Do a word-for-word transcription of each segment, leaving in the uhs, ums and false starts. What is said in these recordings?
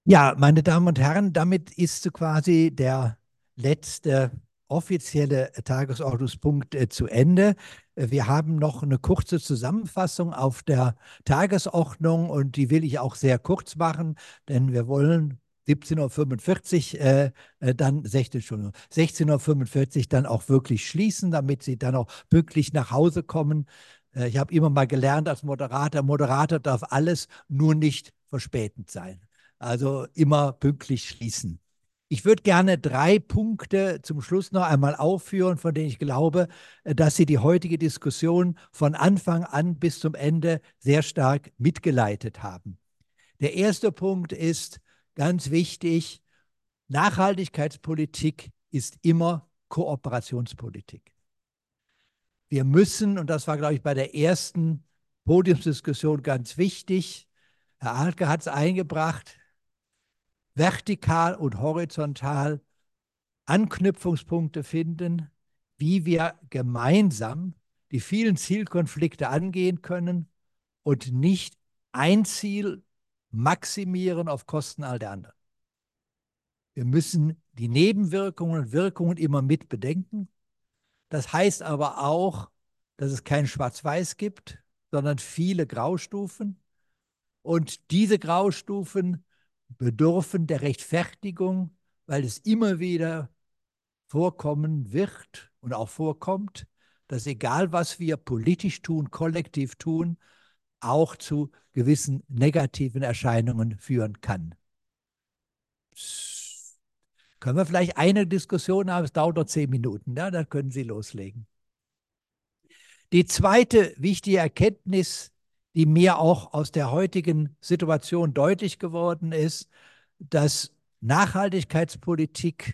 Ja, meine Damen und Herren, damit ist so quasi der letzte offizielle Tagesordnungspunkt äh, zu Ende. Äh, Wir haben noch eine kurze Zusammenfassung auf der Tagesordnung und die will ich auch sehr kurz machen, denn wir wollen siebzehn Uhr fünfundvierzig, äh, äh, dann sechzehn, Entschuldigung, sechzehn Uhr fünfundvierzig dann auch wirklich schließen, damit Sie dann auch pünktlich nach Hause kommen. Äh, ich habe immer mal gelernt als Moderator, Moderator darf alles, nur nicht verspätend sein. Also immer pünktlich schließen. Ich würde gerne drei Punkte zum Schluss noch einmal aufführen, von denen ich glaube, äh, dass sie die heutige Diskussion von Anfang an bis zum Ende sehr stark mitgeleitet haben. Der erste Punkt ist ganz wichtig: Nachhaltigkeitspolitik ist immer Kooperationspolitik. Wir müssen, und das war, glaube ich, bei der ersten Podiumsdiskussion ganz wichtig, Herr Ahlke hat es eingebracht, vertikal und horizontal Anknüpfungspunkte finden, wie wir gemeinsam die vielen Zielkonflikte angehen können und nicht ein Ziel maximieren auf Kosten all der anderen. Wir müssen die Nebenwirkungen und Wirkungen immer mit bedenken. Das heißt aber auch, dass es kein Schwarz-Weiß gibt, sondern viele Graustufen. Und diese Graustufen bedürfen der Rechtfertigung, weil es immer wieder vorkommen wird und auch vorkommt, dass egal was wir politisch tun, kollektiv tun, auch zu gewissen negativen Erscheinungen führen kann. Können wir vielleicht eine Diskussion haben? Es dauert noch zehn Minuten, ja, dann können Sie loslegen. Die zweite wichtige Erkenntnis, die mir auch aus der heutigen Situation deutlich geworden ist, dass Nachhaltigkeitspolitik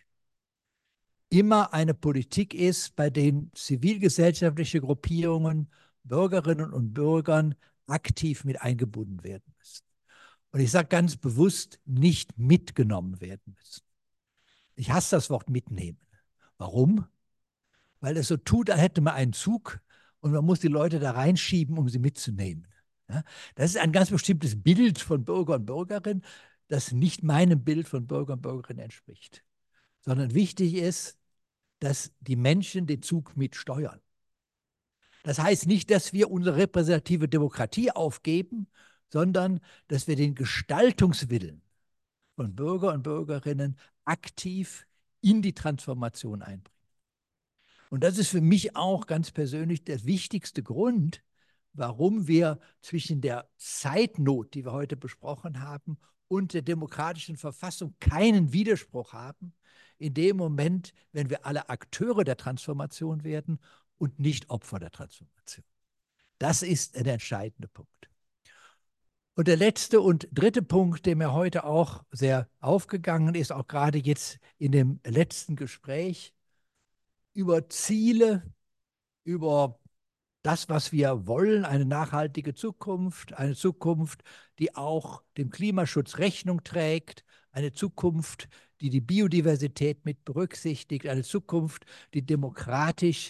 immer eine Politik ist, bei der zivilgesellschaftliche Gruppierungen, Bürgerinnen und Bürgern aktiv mit eingebunden werden müssen. Und ich sage ganz bewusst, nicht mitgenommen werden müssen. Ich hasse das Wort mitnehmen. Warum? Weil es so tut, als hätte man einen Zug und man muss die Leute da reinschieben, um sie mitzunehmen. Ja? Das ist ein ganz bestimmtes Bild von Bürger und Bürgerinnen, das nicht meinem Bild von Bürger und Bürgerinnen entspricht. Sondern wichtig ist, dass die Menschen den Zug mitsteuern. Das heißt nicht, dass wir unsere repräsentative Demokratie aufgeben, sondern dass wir den Gestaltungswillen von Bürger und Bürgerinnen aktiv in die Transformation einbringen. Und das ist für mich auch ganz persönlich der wichtigste Grund, warum wir zwischen der Zeitnot, die wir heute besprochen haben, und der demokratischen Verfassung keinen Widerspruch haben, in dem Moment, wenn wir alle Akteure der Transformation werden und nicht Opfer der Transformation. Das ist der entscheidende Punkt. Und der letzte und dritte Punkt, der mir heute auch sehr aufgegangen ist, auch gerade jetzt in dem letzten Gespräch, über Ziele, über das, was wir wollen, eine nachhaltige Zukunft, eine Zukunft, die auch dem Klimaschutz Rechnung trägt, eine Zukunft, die die Biodiversität mit berücksichtigt, eine Zukunft, die demokratisch,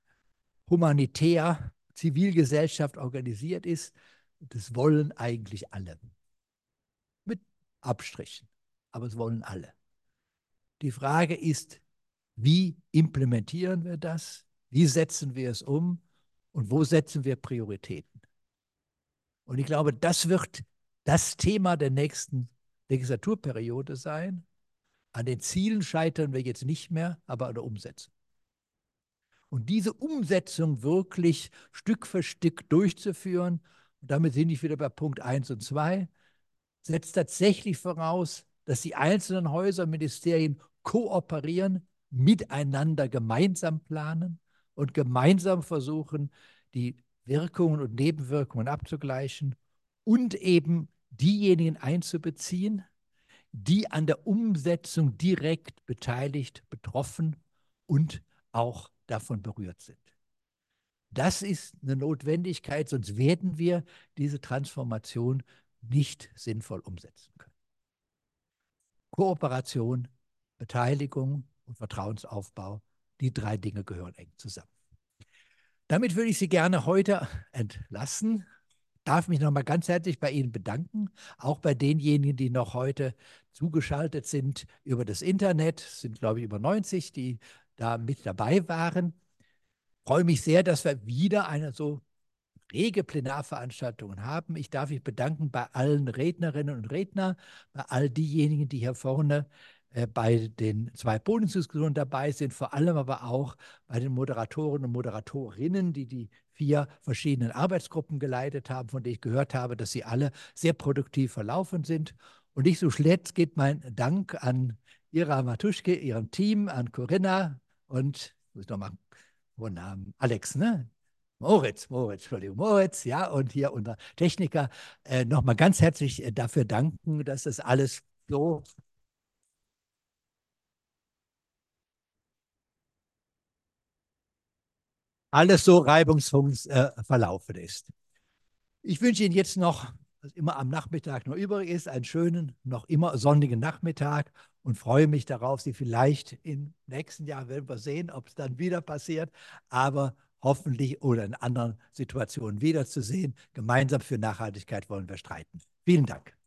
humanitär, Zivilgesellschaft organisiert ist. Das wollen eigentlich alle. Mit Abstrichen, aber es wollen alle. Die Frage ist, wie implementieren wir das? Wie setzen wir es um? Und wo setzen wir Prioritäten? Und ich glaube, das wird das Thema der nächsten Legislaturperiode sein. An den Zielen scheitern wir jetzt nicht mehr, aber an der Umsetzung. Und diese Umsetzung wirklich Stück für Stück durchzuführen, und damit sind wir wieder bei Punkt eins und zwei, setzt tatsächlich voraus, dass die einzelnen Häuser und Ministerien kooperieren, miteinander gemeinsam planen und gemeinsam versuchen, die Wirkungen und Nebenwirkungen abzugleichen und eben diejenigen einzubeziehen, die an der Umsetzung direkt beteiligt, betroffen und auch davon berührt sind. Das ist eine Notwendigkeit, sonst werden wir diese Transformation nicht sinnvoll umsetzen können. Kooperation, Beteiligung und Vertrauensaufbau, die drei Dinge gehören eng zusammen. Damit würde ich Sie gerne heute entlassen. darf mich nochmal ganz herzlich bei Ihnen bedanken, auch bei denjenigen, die noch heute zugeschaltet sind über das Internet. Es sind, glaube ich, über neunzig, die da mit dabei waren. Ich freue mich sehr, dass wir wieder eine so rege Plenarveranstaltungen haben. Ich darf mich bedanken bei allen Rednerinnen und Rednern, bei all diejenigen, die hier vorne äh, bei den zwei Podiumsdiskussionen dabei sind, vor allem aber auch bei den Moderatoren und Moderatorinnen, die die vier verschiedenen Arbeitsgruppen geleitet haben, von denen ich gehört habe, dass sie alle sehr produktiv verlaufen sind. Und nicht so zuletzt geht mein Dank an Ira Matuschke, ihrem Team, an Corinna und, muss ich noch mal, oh Namen, Alex, ne? Moritz, Moritz, Entschuldigung, Moritz, ja, und hier unser Techniker, äh, nochmal ganz herzlich äh, dafür danken, dass das alles so, alles so reibungsvoll äh, verlaufen ist. Ich wünsche Ihnen jetzt noch, was immer am Nachmittag noch übrig ist, einen schönen, noch immer sonnigen Nachmittag und freue mich darauf, Sie vielleicht im nächsten Jahr, werden wir sehen, ob es dann wieder passiert, aber hoffentlich oder in anderen Situationen wiederzusehen. Gemeinsam für Nachhaltigkeit wollen wir streiten. Vielen Dank.